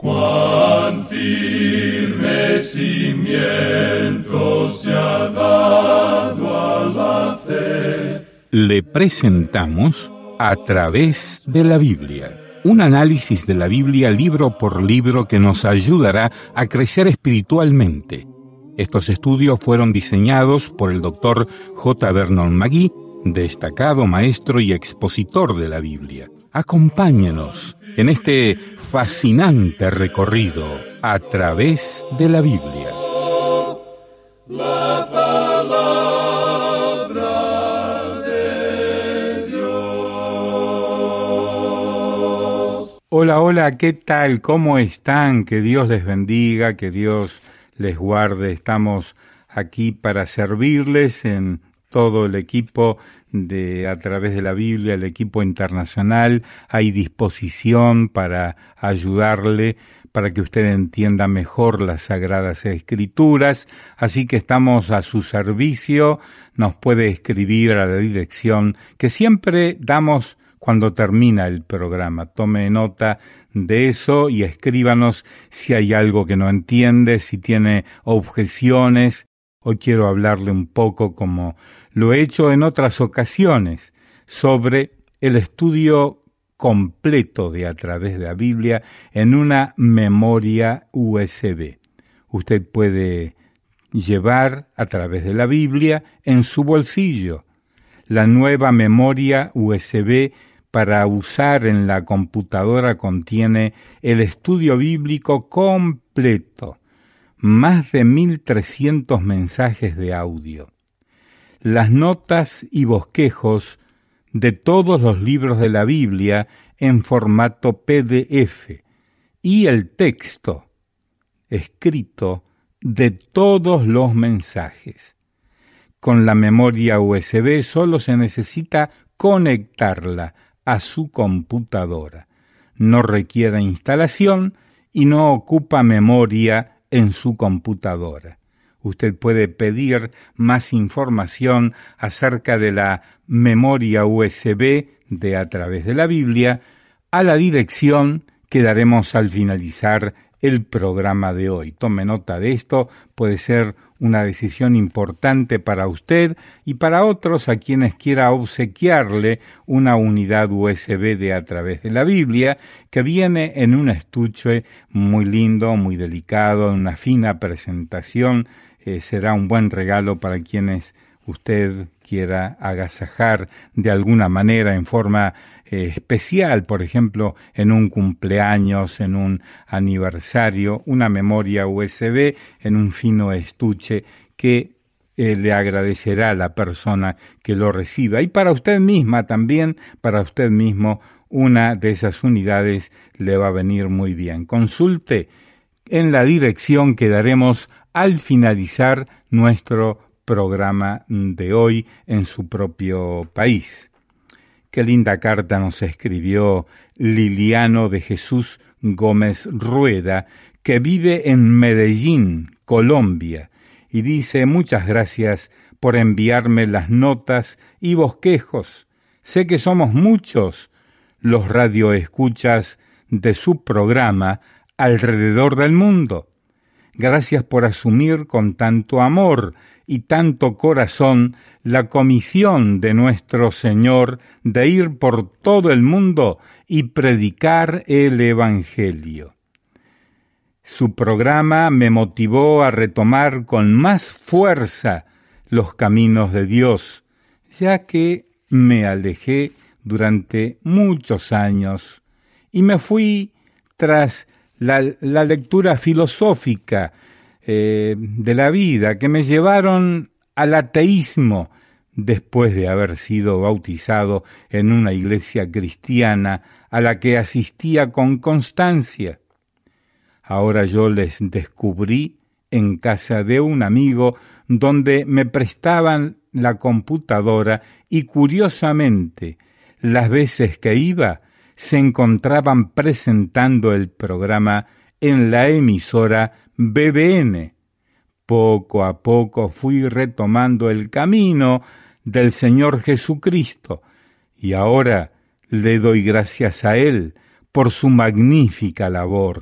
Cuán firme cimiento se ha dado a la fe. Le presentamos A través de la Biblia, un análisis de la Biblia libro por libro que nos ayudará a crecer espiritualmente. Estos estudios fueron diseñados por el Dr. J. Vernon McGee, destacado maestro y expositor de la Biblia. Acompáñenos en este fascinante recorrido a través de la Biblia. La palabra de Dios. Hola, ¿qué tal? ¿Cómo están? Que Dios les bendiga, que Dios les guarde. Estamos aquí para servirles en todo el equipo de A través de la Biblia, el equipo internacional. Hay disposición para ayudarle, para que usted entienda mejor las Sagradas Escrituras. Así que estamos a su servicio. Nos puede escribir a la dirección que siempre damos cuando termina el programa. Tome nota de eso y escríbanos si hay algo que no entiende, si tiene objeciones. Hoy quiero hablarle un poco, como lo he hecho en otras ocasiones, sobre el estudio completo de A través de la Biblia en una memoria USB. Usted puede llevar A través de la Biblia en su bolsillo. La nueva memoria USB para usar en la computadora contiene el estudio bíblico completo, más de 1.300 mensajes de audio, las notas y bosquejos de todos los libros de la Biblia en formato PDF y el texto escrito de todos los mensajes. Con la memoria USB solo se necesita conectarla a su computadora. No requiere instalación y no ocupa memoria en su computadora. Usted puede pedir más información acerca de la memoria USB de A través de la Biblia a la dirección que daremos al finalizar el programa de hoy. Tome nota de esto, puede ser una decisión importante para usted y para otros a quienes quiera obsequiarle una unidad USB de A través de la Biblia, que viene en un estuche muy lindo, muy delicado, en una fina presentación. Será un buen regalo para quienes usted quiera agasajar de alguna manera en forma especial, por ejemplo, en un cumpleaños, en un aniversario, una memoria USB en un fino estuche que le agradecerá a la persona que lo reciba. Y para usted misma también, para usted mismo, una de esas unidades le va a venir muy bien. Consulte en la dirección que daremos al finalizar nuestro programa de hoy en su propio país. Qué linda carta nos escribió Liliano de Jesús Gómez Rueda, que vive en Medellín, Colombia, y dice: muchas gracias por enviarme las notas y bosquejos. Sé que somos muchos los radioescuchas de su programa alrededor del mundo. Gracias por asumir con tanto amor y tanto corazón la comisión de nuestro Señor de ir por todo el mundo y predicar el Evangelio. Su programa me motivó a retomar con más fuerza los caminos de Dios, ya que me alejé durante muchos años y me fui tras la lectura filosófica de la vida, que me llevaron al ateísmo después de haber sido bautizado en una iglesia cristiana a la que asistía con constancia. Ahora yo les descubrí en casa de un amigo donde me prestaban la computadora y curiosamente las veces que iba se encontraban presentando el programa en la emisora BBN. Poco a poco fui retomando el camino del Señor Jesucristo y ahora le doy gracias a Él por su magnífica labor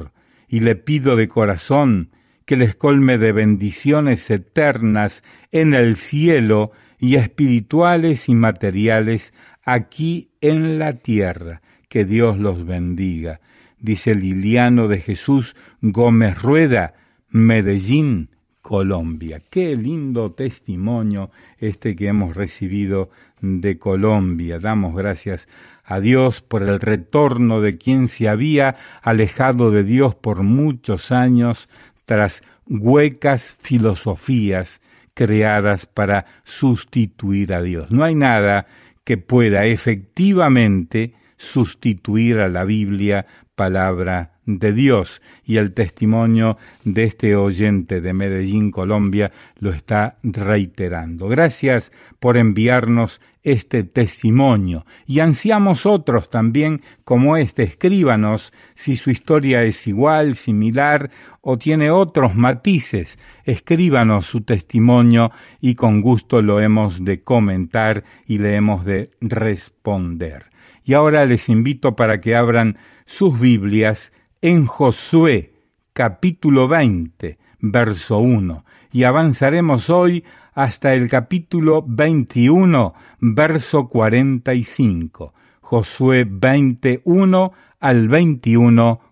y le pido de corazón que les colme de bendiciones eternas en el cielo y espirituales y materiales aquí en la tierra. Que Dios los bendiga. Dice Liliano de Jesús Gómez Rueda, Medellín, Colombia. Qué lindo testimonio este que hemos recibido de Colombia. Damos gracias a Dios por el retorno de quien se había alejado de Dios por muchos años tras huecas filosofías creadas para sustituir a Dios. No hay nada que pueda efectivamente sustituir a la Biblia, palabra de Dios, y el testimonio de este oyente de Medellín, Colombia, lo está reiterando. Gracias por enviarnos este testimonio, y ansiamos otros también como este. Escríbanos si su historia es igual, similar o tiene otros matices. Escríbanos su testimonio y con gusto lo hemos de comentar y le hemos de responder. Y ahora les invito para que abran sus Biblias en Josué, capítulo 20, verso 1, y avanzaremos hoy hasta el capítulo 21, verso 45. Josué 21 al 21,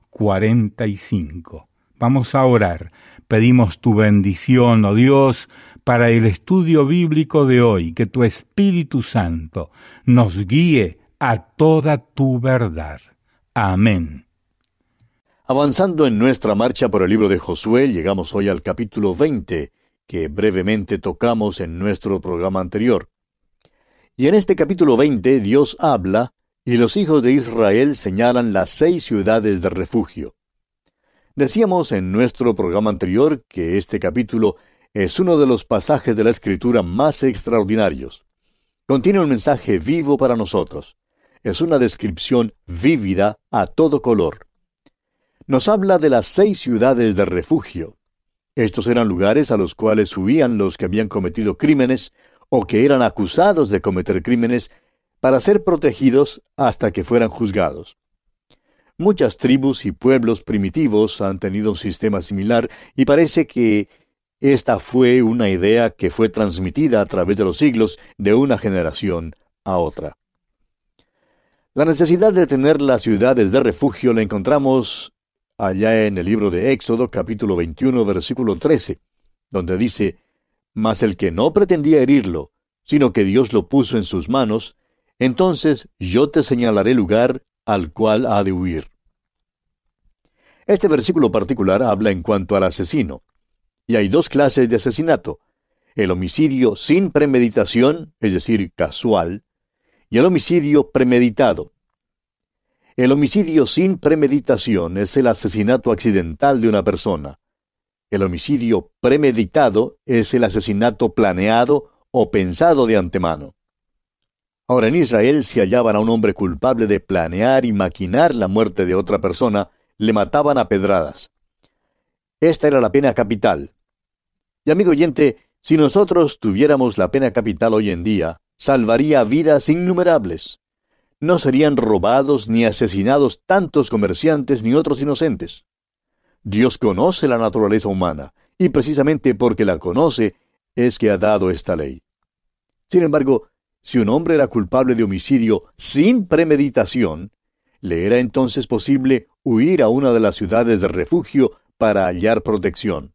45. Vamos a orar. Pedimos tu bendición, oh Dios, para el estudio bíblico de hoy, que tu Espíritu Santo nos guíe a toda tu verdad. Amén. Avanzando en nuestra marcha por el libro de Josué, llegamos hoy al capítulo 20, que brevemente tocamos en nuestro programa anterior. Y en este capítulo 20 Dios habla, y los hijos de Israel señalan las 6 ciudades de refugio. Decíamos en nuestro programa anterior que este capítulo es uno de los pasajes de la Escritura más extraordinarios. Contiene un mensaje vivo para nosotros. Es una descripción vívida a todo color. Nos habla de las 6 ciudades de refugio. Estos eran lugares a los cuales huían los que habían cometido crímenes o que eran acusados de cometer crímenes para ser protegidos hasta que fueran juzgados. Muchas tribus y pueblos primitivos han tenido un sistema similar y parece que esta fue una idea que fue transmitida a través de los siglos de una generación a otra. La necesidad de tener las ciudades de refugio la encontramos allá en el libro de Éxodo, capítulo 21, versículo 13, donde dice: «Mas el que no pretendía herirlo, sino que Dios lo puso en sus manos, entonces yo te señalaré lugar al cual ha de huir». Este versículo particular habla en cuanto al asesino. Y hay 2 clases de asesinato: el homicidio sin premeditación, es decir, casual, y el homicidio premeditado. El homicidio sin premeditación es el asesinato accidental de una persona. El homicidio premeditado es el asesinato planeado o pensado de antemano. Ahora, en Israel, si hallaban a un hombre culpable de planear y maquinar la muerte de otra persona, le mataban a pedradas. Esta era la pena capital. Y amigo oyente, si nosotros tuviéramos la pena capital hoy en día, salvaría vidas innumerables. No serían robados ni asesinados tantos comerciantes ni otros inocentes. Dios conoce la naturaleza humana, y precisamente porque la conoce es que ha dado esta ley. Sin embargo, si un hombre era culpable de homicidio sin premeditación, le era entonces posible huir a una de las ciudades de refugio para hallar protección.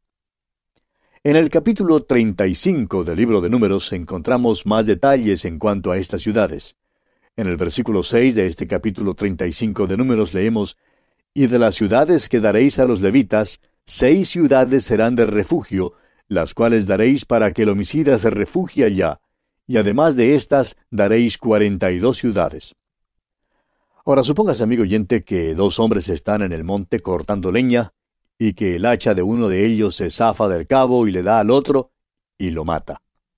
En el capítulo 35 del libro de Números encontramos más detalles en cuanto a estas ciudades. En el versículo 6 de este capítulo 35 de Números leemos: «Y de las ciudades que daréis a los levitas, 6 ciudades serán de refugio, las cuales daréis para que el homicida se refugie allá, y además de estas daréis 42 ciudades». Ahora supóngase, amigo oyente, que 2 hombres están en el monte cortando leña, y que el hacha de uno de ellos se zafa del cabo y le da al otro, y lo mata.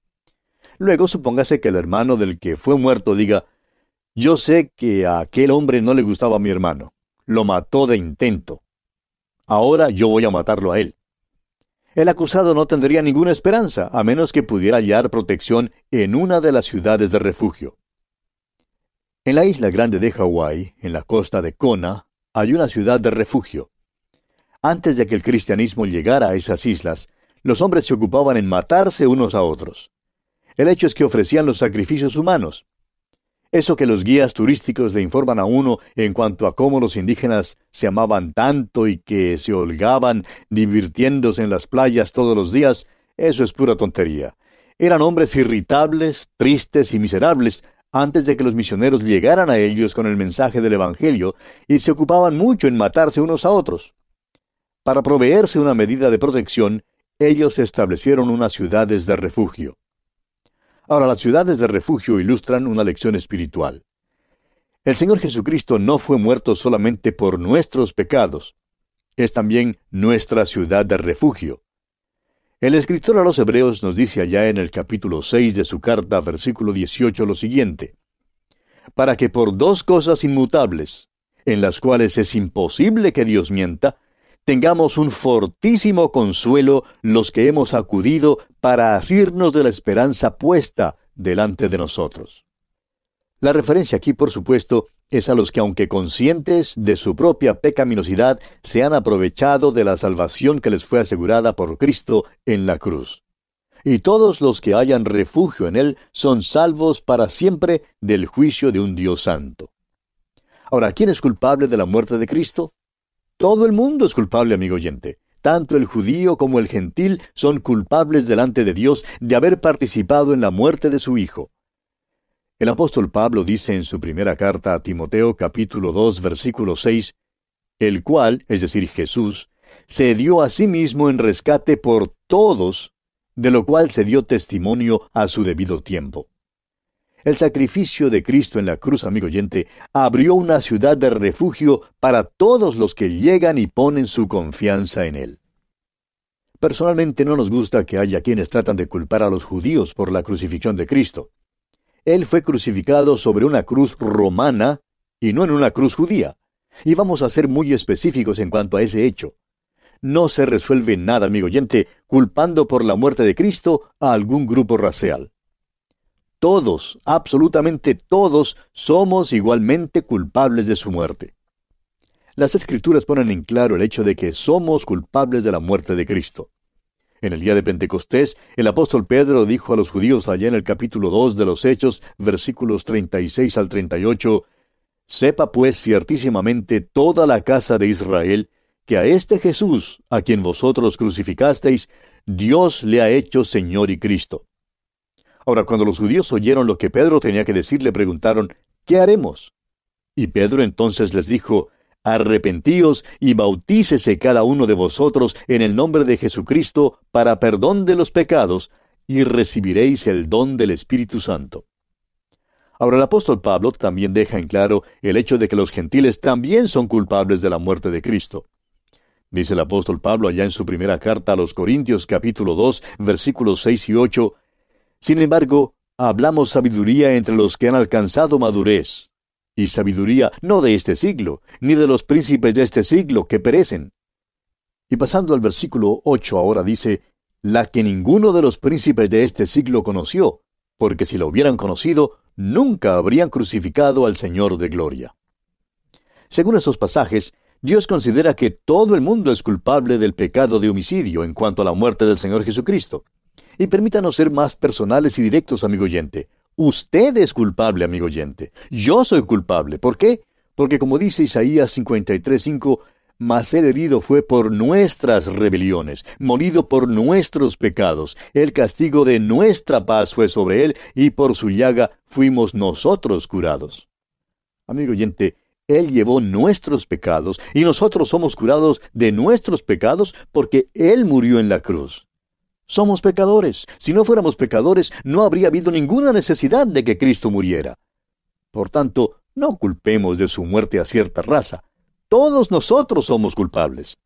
Luego supóngase que el hermano del que fue muerto diga: «Yo sé que a aquel hombre no le gustaba a mi hermano. Lo mató de intento. Ahora yo voy a matarlo a él». El acusado no tendría ninguna esperanza, a menos que pudiera hallar protección en una de las ciudades de refugio. En la isla grande de Hawái, en la costa de Kona, hay una ciudad de refugio. Antes de que el cristianismo llegara a esas islas, los hombres se ocupaban en matarse unos a otros. El hecho es que ofrecían los sacrificios humanos. Eso que los guías turísticos le informan a uno en cuanto a cómo los indígenas se amaban tanto y que se holgaban divirtiéndose en las playas todos los días, eso es pura tontería. Eran hombres irritables, tristes y miserables antes de que los misioneros llegaran a ellos con el mensaje del Evangelio, y se ocupaban mucho en matarse unos a otros. Para proveerse una medida de protección, ellos establecieron unas ciudades de refugio. Ahora, las ciudades de refugio ilustran una lección espiritual. El Señor Jesucristo no fue muerto solamente por nuestros pecados, es también nuestra ciudad de refugio. El escritor a los Hebreos nos dice allá en el capítulo 6 de su carta, versículo 18, lo siguiente: para que por dos cosas inmutables, en las cuales es imposible que Dios mienta, tengamos un fortísimo consuelo los que hemos acudido para asirnos de la esperanza puesta delante de nosotros. La referencia aquí, por supuesto, es a los que, aunque conscientes de su propia pecaminosidad, se han aprovechado de la salvación que les fue asegurada por Cristo en la cruz. Y todos los que hayan refugio en Él son salvos para siempre del juicio de un Dios santo. Ahora, ¿quién es culpable de la muerte de Cristo? Todo el mundo es culpable, amigo oyente. Tanto el judío como el gentil son culpables delante de Dios de haber participado en la muerte de su Hijo. El apóstol Pablo dice en su primera carta a Timoteo, capítulo 2, versículo 6, el cual, es decir, Jesús, se dio a sí mismo en rescate por todos, de lo cual se dio testimonio a su debido tiempo. El sacrificio de Cristo en la cruz, amigo oyente, abrió una ciudad de refugio para todos los que llegan y ponen su confianza en Él. Personalmente no nos gusta que haya quienes tratan de culpar a los judíos por la crucifixión de Cristo. Él fue crucificado sobre una cruz romana y no en una cruz judía. Y vamos a ser muy específicos en cuanto a ese hecho. No se resuelve nada, amigo oyente, culpando por la muerte de Cristo a algún grupo racial. Todos, absolutamente todos, somos igualmente culpables de su muerte. Las Escrituras ponen en claro el hecho de que somos culpables de la muerte de Cristo. En el día de Pentecostés, el apóstol Pedro dijo a los judíos allá en el capítulo 2 de los Hechos, versículos 36 al 38, «Sepa pues ciertísimamente toda la casa de Israel, que a este Jesús, a quien vosotros crucificasteis, Dios le ha hecho Señor y Cristo». Ahora, cuando los judíos oyeron lo que Pedro tenía que decir, le preguntaron, ¿qué haremos? Y Pedro entonces les dijo, arrepentíos y bautícese cada uno de vosotros en el nombre de Jesucristo para perdón de los pecados, y recibiréis el don del Espíritu Santo. Ahora, el apóstol Pablo también deja en claro el hecho de que los gentiles también son culpables de la muerte de Cristo. Dice el apóstol Pablo allá en su primera carta a los Corintios capítulo 2, versículos 6 y 8, sin embargo, hablamos sabiduría entre los que han alcanzado madurez, y sabiduría no de este siglo, ni de los príncipes de este siglo que perecen. Y pasando al versículo 8 ahora dice, la que ninguno de los príncipes de este siglo conoció, porque si lo hubieran conocido, nunca habrían crucificado al Señor de gloria. Según esos pasajes, Dios considera que todo el mundo es culpable del pecado de homicidio en cuanto a la muerte del Señor Jesucristo. Y permítanos ser más personales y directos, amigo oyente. Usted es culpable, amigo oyente. Yo soy culpable. ¿Por qué? Porque como dice Isaías 53:5, mas él herido fue por nuestras rebeliones, molido por nuestros pecados. El castigo de nuestra paz fue sobre él, y por su llaga fuimos nosotros curados. Amigo oyente, él llevó nuestros pecados, y nosotros somos curados de nuestros pecados porque él murió en la cruz. Somos pecadores. Si no fuéramos pecadores, no habría habido ninguna necesidad de que Cristo muriera. Por tanto, no culpemos de su muerte a cierta raza. Todos nosotros somos culpables.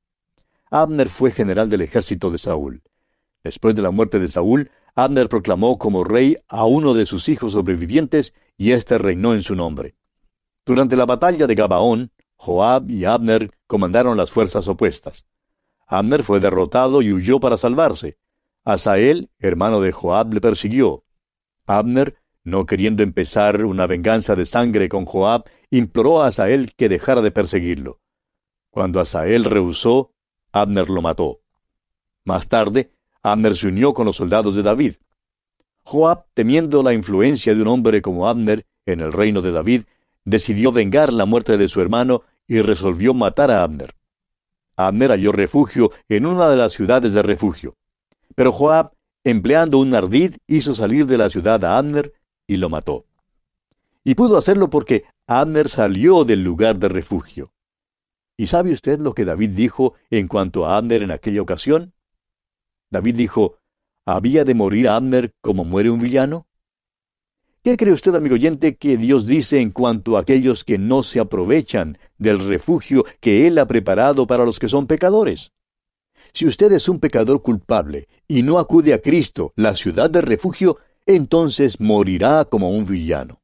Abner fue general del ejército de Saúl. Después de la muerte de Saúl, Abner proclamó como rey a uno de sus hijos sobrevivientes, y éste reinó en su nombre. Durante la batalla de Gabaón, Joab y Abner comandaron las fuerzas opuestas. Abner fue derrotado y huyó para salvarse. Asael, hermano de Joab, le persiguió. Abner, no queriendo empezar una venganza de sangre con Joab, imploró a Asael que dejara de perseguirlo. Cuando Asael rehusó, Abner lo mató. Más tarde, Abner se unió con los soldados de David. Joab, temiendo la influencia de un hombre como Abner en el reino de David, decidió vengar la muerte de su hermano y resolvió matar a Abner. Abner halló refugio en una de las ciudades de refugio. Pero Joab, empleando un ardid, hizo salir de la ciudad a Abner y lo mató. Y pudo hacerlo porque Abner salió del lugar de refugio. ¿Y sabe usted lo que David dijo en cuanto a Abner en aquella ocasión? David dijo, ¿había de morir Abner como muere un villano? ¿Qué cree usted, amigo oyente, que Dios dice en cuanto a aquellos que no se aprovechan del refugio que Él ha preparado para los que son pecadores? Si usted es un pecador culpable y no acude a Cristo, la ciudad de refugio, entonces morirá como un villano.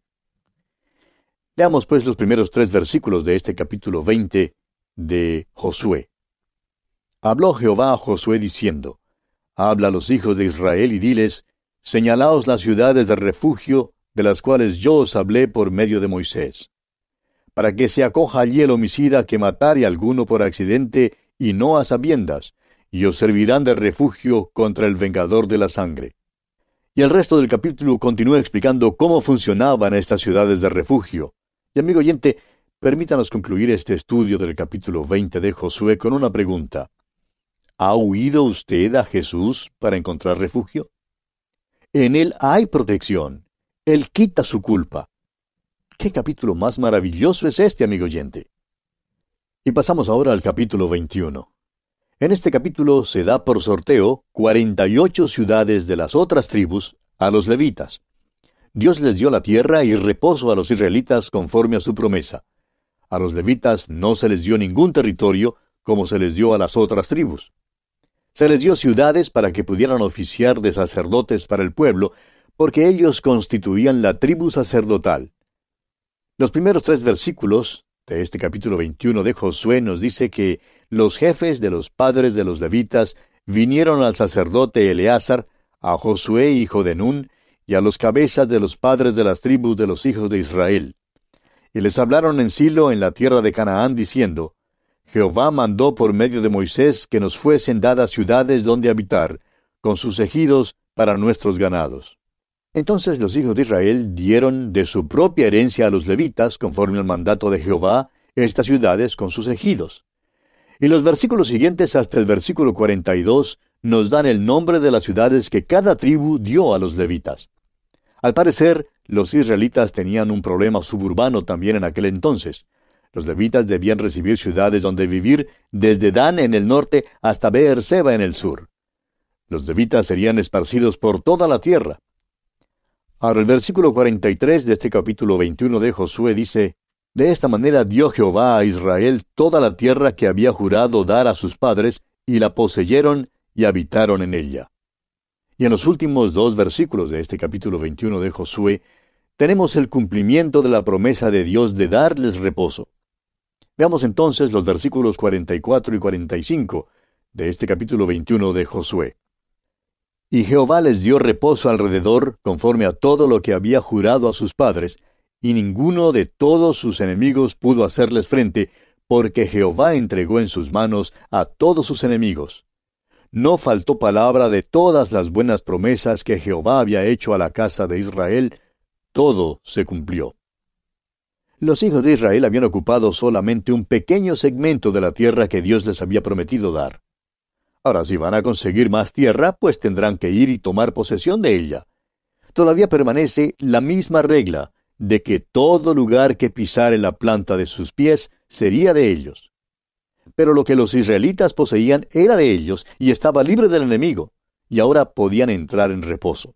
Leamos pues los primeros 3 versículos de este capítulo 20 de Josué. Habló Jehová a Josué diciendo, habla a los hijos de Israel y diles, señalaos las ciudades de refugio, de las cuales yo os hablé por medio de Moisés, para que se acoja allí el homicida que matare a alguno por accidente y no a sabiendas, y os servirán de refugio contra el vengador de la sangre. Y el resto del capítulo continúa explicando cómo funcionaban estas ciudades de refugio. Y amigo oyente, permítanos concluir este estudio del capítulo 20 de Josué con una pregunta. ¿Ha huido usted a Jesús para encontrar refugio? En Él hay protección. Él quita su culpa. ¿Qué capítulo más maravilloso es este, amigo oyente? Y pasamos ahora al capítulo 21. En este capítulo se da por sorteo 48 ciudades de las otras tribus a los levitas. Dios les dio la tierra y reposo a los israelitas conforme a su promesa. A los levitas no se les dio ningún territorio como se les dio a las otras tribus. Se les dio ciudades para que pudieran oficiar de sacerdotes para el pueblo, porque ellos constituían la tribu sacerdotal. Los primeros 3 versículos de este capítulo 21 de Josué nos dice que los jefes de los padres de los levitas vinieron al sacerdote Eleazar, a Josué hijo de Nun, y a los cabezas de los padres de las tribus de los hijos de Israel. Y les hablaron en Silo en la tierra de Canaán, diciendo, Jehová mandó por medio de Moisés que nos fuesen dadas ciudades donde habitar, con sus ejidos para nuestros ganados. Entonces los hijos de Israel dieron de su propia herencia a los levitas, conforme al mandato de Jehová, estas ciudades con sus ejidos. Y los versículos siguientes hasta el versículo 42 nos dan el nombre de las ciudades que cada tribu dio a los levitas. Al parecer, los israelitas tenían un problema suburbano también en aquel entonces. Los levitas debían recibir ciudades donde vivir desde Dan en el norte hasta Beer-seba en el sur. Los levitas serían esparcidos por toda la tierra. Ahora el versículo 43 de este capítulo 21 de Josué dice, de esta manera dio Jehová a Israel toda la tierra que había jurado dar a sus padres, y la poseyeron y habitaron en ella. Y en los últimos 2 versículos de este capítulo 21 de Josué, tenemos el cumplimiento de la promesa de Dios de darles reposo. Veamos entonces los versículos 44 y 45 de este capítulo 21 de Josué. Y Jehová les dio reposo alrededor, conforme a todo lo que había jurado a sus padres, y ninguno de todos sus enemigos pudo hacerles frente, porque Jehová entregó en sus manos a todos sus enemigos. No faltó palabra de todas las buenas promesas que Jehová había hecho a la casa de Israel, todo se cumplió. Los hijos de Israel habían ocupado solamente un pequeño segmento de la tierra que Dios les había prometido dar. Ahora, si van a conseguir más tierra, pues tendrán que ir y tomar posesión de ella. Todavía permanece la misma regla, de que todo lugar que pisare la planta de sus pies sería de ellos. Pero lo que los israelitas poseían era de ellos y estaba libre del enemigo, y ahora podían entrar en reposo.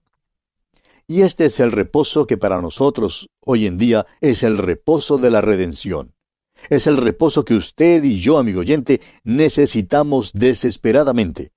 Y este es el reposo que para nosotros hoy en día es el reposo de la redención. Es el reposo que usted y yo, amigo oyente, necesitamos desesperadamente.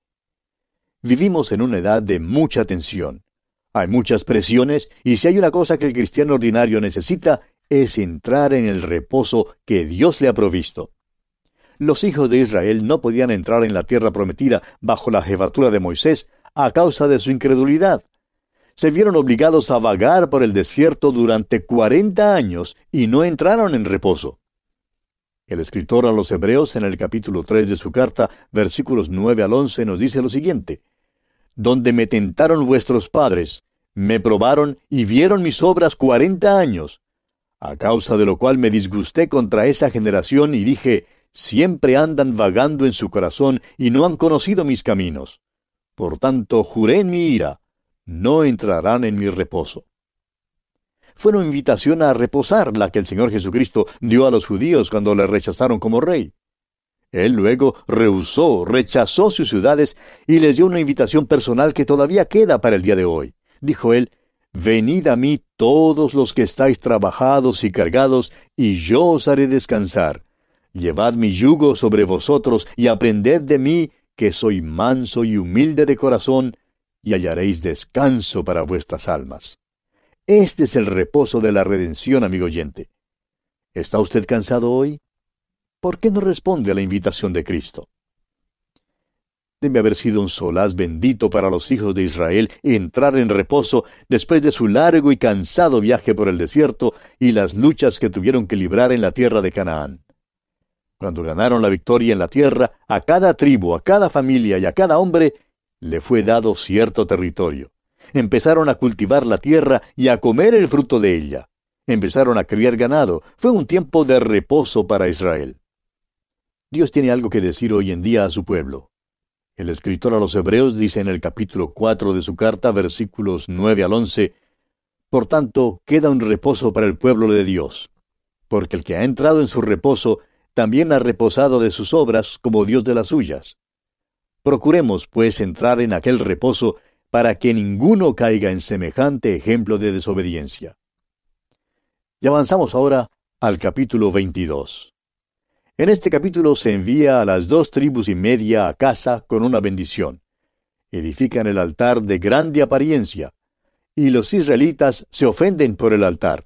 Vivimos en una edad de mucha tensión. Hay muchas presiones, y si hay una cosa que el cristiano ordinario necesita, es entrar en el reposo que Dios le ha provisto. Los hijos de Israel no podían entrar en la tierra prometida bajo la jefatura de Moisés a causa de su incredulidad. Se vieron obligados a vagar por el desierto durante 40 años y no entraron en reposo. El escritor a los Hebreos, en el capítulo 3 de su carta, versículos 9 al 11, nos dice lo siguiente: donde me tentaron vuestros padres, me probaron y vieron mis obras 40 años, a causa de lo cual me disgusté contra esa generación y dije, siempre andan vagando en su corazón y no han conocido mis caminos. Por tanto, juré en mi ira, no entrarán en mi reposo. Fue una invitación a reposar la que el Señor Jesucristo dio a los judíos cuando le rechazaron como rey. Él luego rechazó sus ciudades y les dio una invitación personal que todavía queda para el día de hoy. Dijo él, venid a mí todos los que estáis trabajados y cargados, y yo os haré descansar. Llevad mi yugo sobre vosotros y aprended de mí, que soy manso y humilde de corazón, y hallaréis descanso para vuestras almas. Este es el reposo de la redención, amigo oyente. ¿Está usted cansado hoy? ¿Por qué no responde a la invitación de Cristo? Debe haber sido un solaz bendito para los hijos de Israel entrar en reposo después de su largo y cansado viaje por el desierto y las luchas que tuvieron que librar en la tierra de Canaán. Cuando ganaron la victoria en la tierra, a cada tribu, a cada familia y a cada hombre le fue dado cierto territorio. Empezaron a cultivar la tierra y a comer el fruto de ella. Empezaron a criar ganado. Fue un tiempo de reposo para Israel. Dios tiene algo que decir hoy en día a su pueblo. El escritor a los Hebreos dice en el capítulo 4 de su carta, versículos 9 al 11, por tanto, queda un reposo para el pueblo de Dios, porque el que ha entrado en su reposo también ha reposado de sus obras como Dios de las suyas. Procuremos, pues, entrar en aquel reposo para que ninguno caiga en semejante ejemplo de desobediencia. Y avanzamos ahora al capítulo 22. En este capítulo se envía a las 2 tribus y media a casa con una bendición. Edifican el altar de grande apariencia, y los israelitas se ofenden por el altar.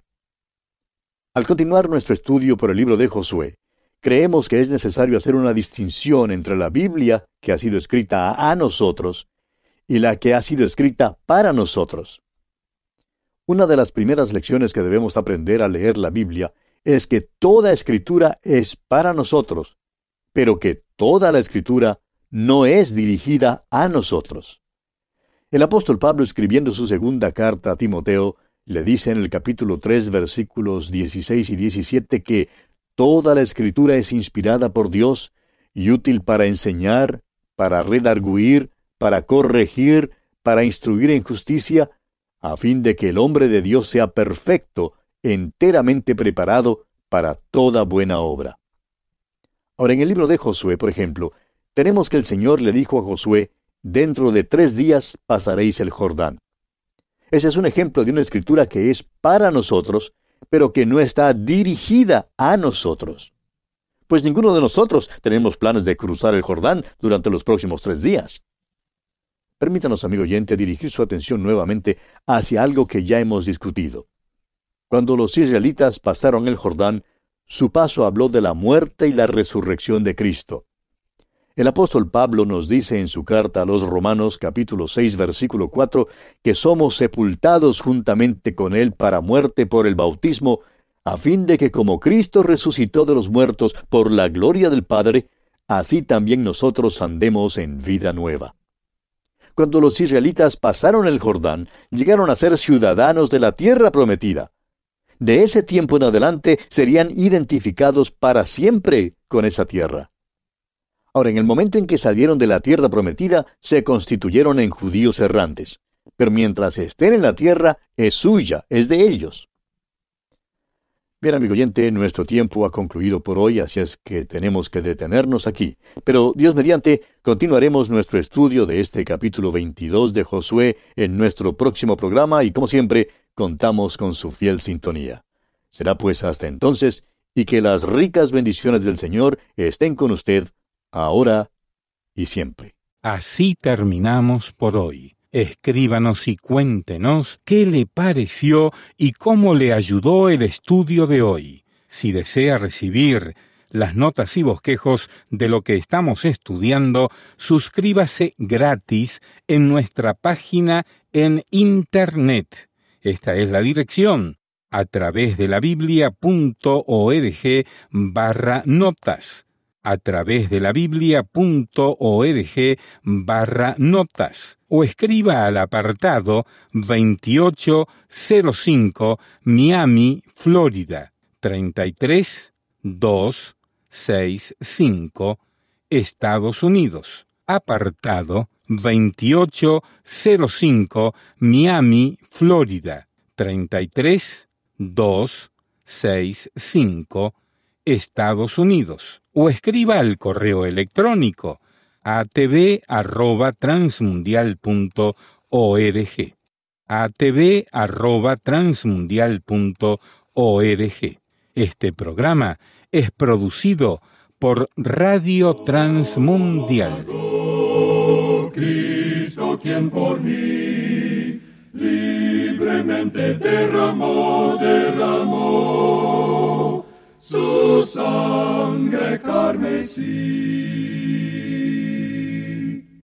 Al continuar nuestro estudio por el libro de Josué, creemos que es necesario hacer una distinción entre la Biblia, que ha sido escrita a nosotros, y la que ha sido escrita para nosotros. Una de las primeras lecciones que debemos aprender al leer la Biblia es que toda escritura es para nosotros, pero que toda la escritura no es dirigida a nosotros. El apóstol Pablo, escribiendo su segunda carta a Timoteo, le dice en el capítulo 3, versículos 16 y 17 que toda la escritura es inspirada por Dios y útil para enseñar, para redarguir, para corregir, para instruir en justicia, a fin de que el hombre de Dios sea perfecto, enteramente preparado para toda buena obra. Ahora, en el libro de Josué, por ejemplo, tenemos que el Señor le dijo a Josué, dentro de 3 días pasaréis el Jordán. Ese es un ejemplo de una escritura que es para nosotros, pero que no está dirigida a nosotros. Pues ninguno de nosotros tenemos planes de cruzar el Jordán durante los próximos 3 días. Permítanos, amigo oyente, dirigir su atención nuevamente hacia algo que ya hemos discutido. Cuando los israelitas pasaron el Jordán, su paso habló de la muerte y la resurrección de Cristo. El apóstol Pablo nos dice en su carta a los Romanos, capítulo 6, versículo 4, que somos sepultados juntamente con Él para muerte por el bautismo, a fin de que como Cristo resucitó de los muertos por la gloria del Padre, así también nosotros andemos en vida nueva. Cuando los israelitas pasaron el Jordán, llegaron a ser ciudadanos de la tierra prometida. De ese tiempo en adelante serían identificados para siempre con esa tierra. Ahora, en el momento en que salieron de la tierra prometida, se constituyeron en judíos errantes. Pero mientras estén en la tierra, es suya, es de ellos. Bien, amigo oyente, nuestro tiempo ha concluido por hoy, así es que tenemos que detenernos aquí. Pero, Dios mediante, continuaremos nuestro estudio de este capítulo 22 de Josué en nuestro próximo programa y, como siempre, contamos con su fiel sintonía. Será pues hasta entonces, y que las ricas bendiciones del Señor estén con usted, ahora y siempre. Así terminamos por hoy. Escríbanos y cuéntenos qué le pareció y cómo le ayudó el estudio de hoy. Si desea recibir las notas y bosquejos de lo que estamos estudiando, suscríbase gratis en nuestra página en Internet. Esta es la dirección: a través de la Biblia.org/notas, a través de la Biblia.org/notas, o escriba al apartado 2805 Miami, Florida, 33265, Estados Unidos. Apartado 2805 Miami, Florida, 33265, Estados Unidos. O escriba al correo electrónico atv@transmundial.org, atv@transmundial.org. Este programa es producido por Radio Transmundial. Cristo, quien por mí libremente derramó su sangre carmesí.